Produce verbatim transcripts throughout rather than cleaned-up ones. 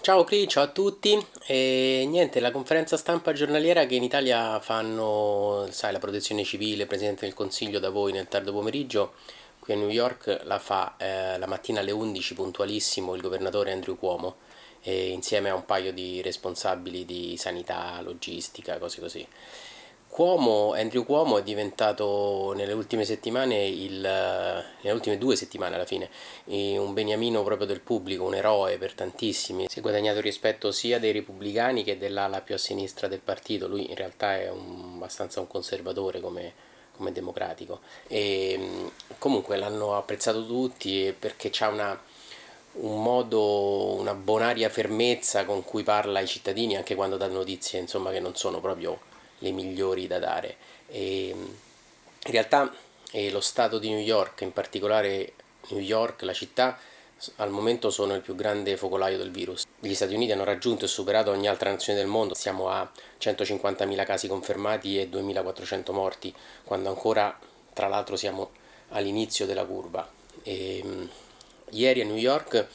Ciao Cri, ciao a tutti. E niente, la conferenza stampa giornaliera che in Italia fanno, sai, la protezione civile, il Presidente del Consiglio da voi nel tardo pomeriggio, qui a New York la fa eh, la mattina alle undici puntualissimo il governatore Andrew Cuomo, e insieme a un paio di responsabili di sanità, logistica, cose così. Cuomo, Andrew Cuomo è diventato nelle ultime settimane, il, nelle ultime due settimane alla fine, eh, un beniamino proprio del pubblico, un eroe per tantissimi. Si è guadagnato il rispetto sia dei repubblicani che dell'ala più a sinistra del partito. Lui in realtà è un, abbastanza un conservatore come, come democratico. E mh, comunque l'hanno apprezzato tutti perché c'ha una, un modo, una bonaria fermezza con cui parla ai cittadini anche quando dà notizie, insomma, che non sono proprio le migliori da dare. E, in realtà eh, lo stato di New York, in particolare New York, la città, al momento sono il più grande focolaio del virus. Gli Stati Uniti hanno raggiunto e superato ogni altra nazione del mondo, siamo a centocinquantamila casi confermati e duemilaquattrocento morti, quando ancora, tra l'altro, siamo all'inizio della curva. E, mh, ieri a New York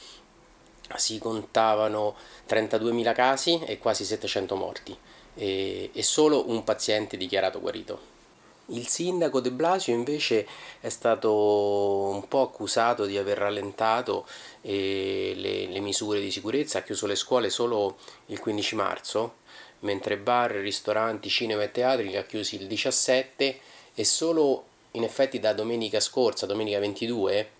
si contavano trentaduemila casi e quasi settecento morti e, e solo un paziente dichiarato guarito. Il sindaco De Blasio invece è stato un po' accusato di aver rallentato eh, le, le misure di sicurezza, ha chiuso le scuole solo il quindici marzo, mentre bar, ristoranti, cinema e teatri li ha chiusi il diciassette e solo in effetti da domenica scorsa, domenica ventidue,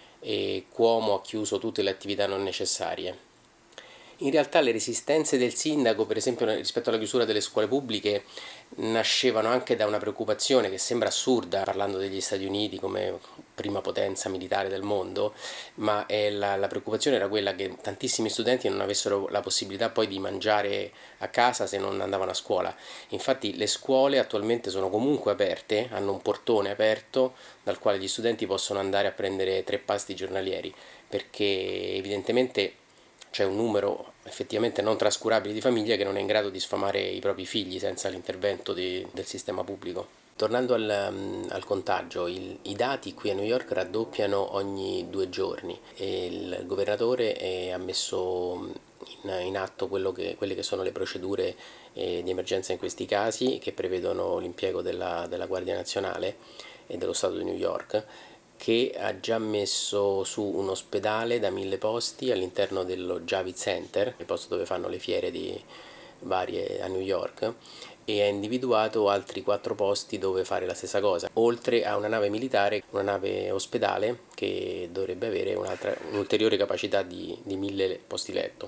e Cuomo ha chiuso tutte le attività non necessarie. In realtà le resistenze del sindaco, per esempio rispetto alla chiusura delle scuole pubbliche, nascevano anche da una preoccupazione che sembra assurda, parlando degli Stati Uniti come prima potenza militare del mondo, ma è la, la preoccupazione era quella che tantissimi studenti non avessero la possibilità poi di mangiare a casa se non andavano a scuola. Infatti le scuole attualmente sono comunque aperte, hanno un portone aperto dal quale gli studenti possono andare a prendere tre pasti giornalieri, perché evidentemente c'è un numero effettivamente non trascurabile di famiglie che non è in grado di sfamare i propri figli senza l'intervento di- del sistema pubblico. Tornando al, um, al contagio, il- i dati qui a New York raddoppiano ogni due giorni e il governatore eh, ha messo in, in atto quello che- quelle che sono le procedure eh, di emergenza in questi casi, che prevedono l'impiego della, della Guardia Nazionale e dello Stato di New York, che ha già messo su un ospedale da mille posti all'interno dello Javits Center, il posto dove fanno le fiere di varie a New York, e ha individuato altri quattro posti dove fare la stessa cosa, oltre a una nave militare, una nave ospedale che dovrebbe avere un'altra, un'ulteriore capacità di, di mille posti letto.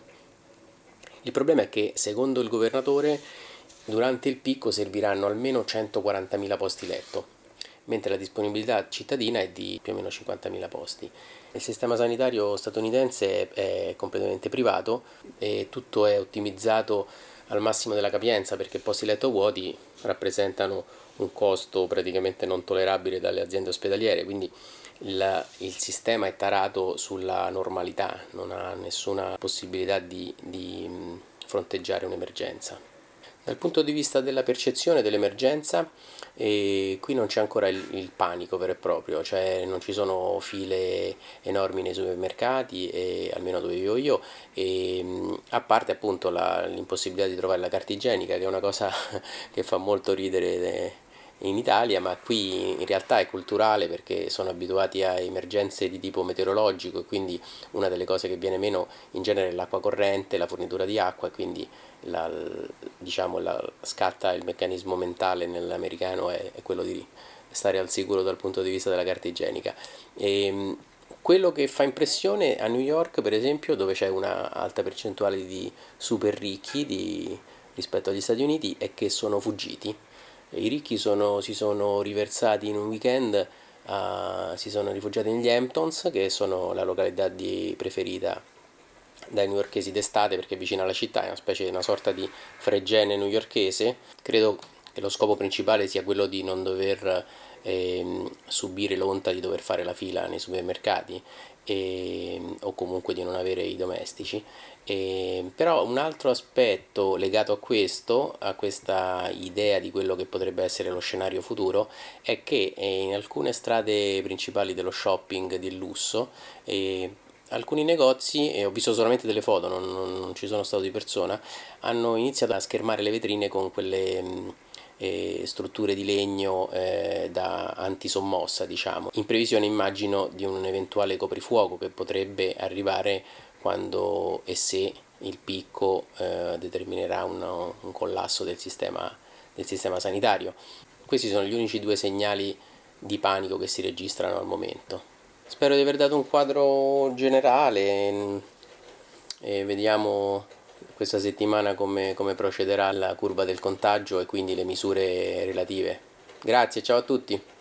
Il problema è che, secondo il governatore, durante il picco serviranno almeno centoquarantamila posti letto, mentre la disponibilità cittadina è di più o meno cinquantamila posti. Il sistema sanitario statunitense è completamente privato e tutto è ottimizzato al massimo della capienza, perché posti letto vuoti rappresentano un costo praticamente non tollerabile dalle aziende ospedaliere, quindi il, il sistema è tarato sulla normalità, non ha nessuna possibilità di, di mh, fronteggiare un'emergenza. Dal punto di vista della percezione dell'emergenza, eh, qui non c'è ancora il, il panico vero e proprio, cioè non ci sono file enormi nei supermercati, e, almeno dove vivo io, e, mh, a parte appunto la- l'impossibilità di trovare la carta igienica, che è una cosa che fa molto ridere eh, in Italia, ma qui in realtà è culturale perché sono abituati a emergenze di tipo meteorologico e quindi una delle cose che viene meno in genere è l'acqua corrente, la fornitura di acqua, e quindi la, diciamo, la, scatta il meccanismo mentale nell'americano è, è quello di stare al sicuro dal punto di vista della carta igienica. E, quello che fa impressione a New York, per esempio, dove c'è una alta percentuale di super ricchi di, rispetto agli Stati Uniti, è che sono fuggiti. I ricchi sono, si sono riversati in un weekend, uh, si sono rifugiati negli Hamptons, che sono la località di, preferita dai newyorkesi d'estate perché è vicina alla città, è una specie, una sorta di fregene newyorkese. Credo che lo scopo principale sia quello di non dover ehm, subire l'onta di dover fare la fila nei supermercati e, o comunque di non avere i domestici. E, però un altro aspetto legato a questo, a questa idea di quello che potrebbe essere lo scenario futuro, è che eh, in alcune strade principali dello shopping di lusso eh, alcuni negozi, e ho visto solamente delle foto, non, non- non ci sono stato di persona, hanno iniziato a schermare le vetrine con quelle mh, eh, strutture di legno eh, da antisommossa, diciamo, in previsione, immagino, di un eventuale coprifuoco che potrebbe arrivare quando e se il picco eh, determinerà un, un collasso del sistema, del sistema sanitario. Questi sono gli unici due segnali di panico che si registrano al momento. Spero di aver dato un quadro generale mm, e vediamo questa settimana come, come procederà la curva del contagio e quindi le misure relative. Grazie, ciao a tutti.